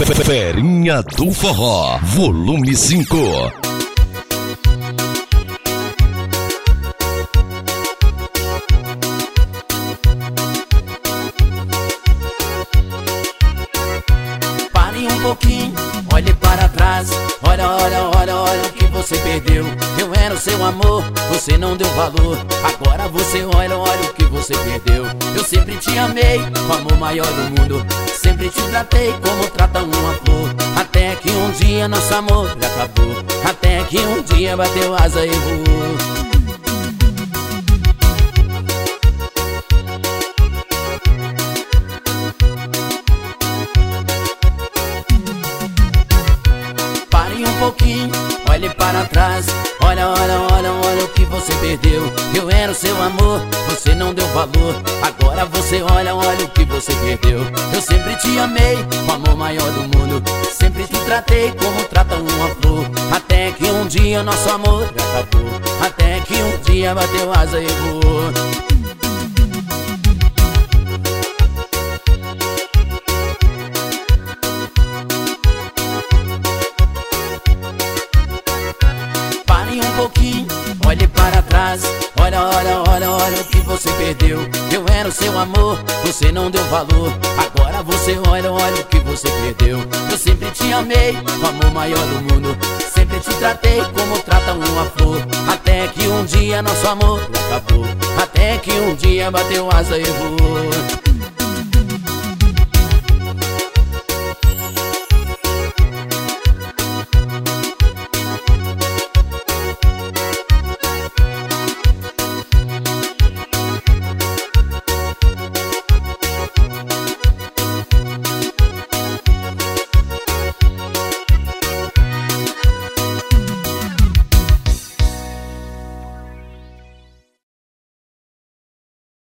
Ferinha do Forró, volume 5. Pare um pouquinho, olhe para trás. Olha, olha, olha, olha o que você perdeu. Eu era o seu amor, você não deu valor. Agora você olha, olha o que você perdeu. Eu sempre te amei, o amor maior do mundo. Sempre te tratei como trata uma flor. Até que um dia nosso amor acabou. Até que um dia bateu asa e voou. Pouquinho, olhe para trás. Olha, olha, olha, olha o que você perdeu. Eu era o seu amor, você não deu valor. Agora você olha, olha o que você perdeu. Eu sempre te amei, o amor maior do mundo. Sempre te tratei como trata uma flor. Até que um dia nosso amor acabou. Até que um dia bateu asa e voou. Olhe para trás, olha, olha, olha, olha o que você perdeu. Eu era o seu amor, você não deu valor. Agora você olha, olha o que você perdeu. Eu sempre te amei, o amor maior do mundo. Sempre te tratei como trata uma flor. Até que um dia nosso amor acabou. Até que um dia bateu asa e voou.